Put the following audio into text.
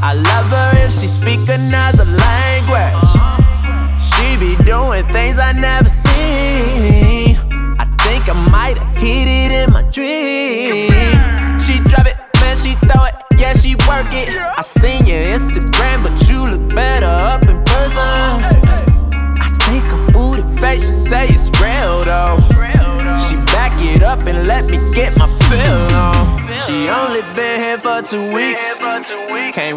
I love her if she speak another language. She be doing things I never seen. I think I might have hit it in my dream. She drop it, man, she throw it, yeah, she work it. I seen your Instagram, but you look better up in person. I think her booty face, she say it's real though. She back it up and let me get my feel on. She only been here for 2 weeks. Can't